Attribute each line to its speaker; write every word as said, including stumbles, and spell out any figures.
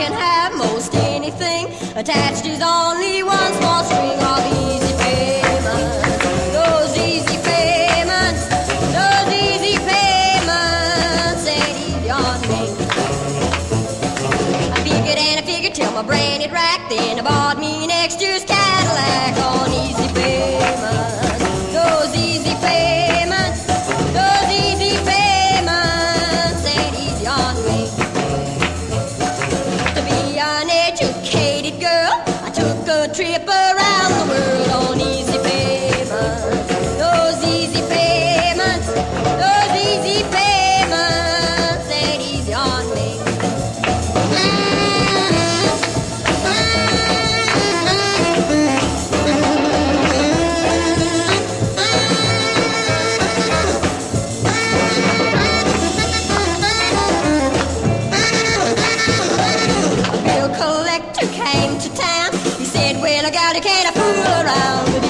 Speaker 1: can have most anything. Attached is only one small string of easy payments. Those easy payments, those easy payments ain't easy on me. I figured and I figured till my brain it racked. Then I bought me next year's Cadillac on easy payments. Those easy payments, those easy payments ain't easy on me. To be an educated girl, I took a trip around the world on easy payments. Those easy payments, those easy payments ain't easy on me. A bill collector came to town. He said, well, I got it, can't I fool around with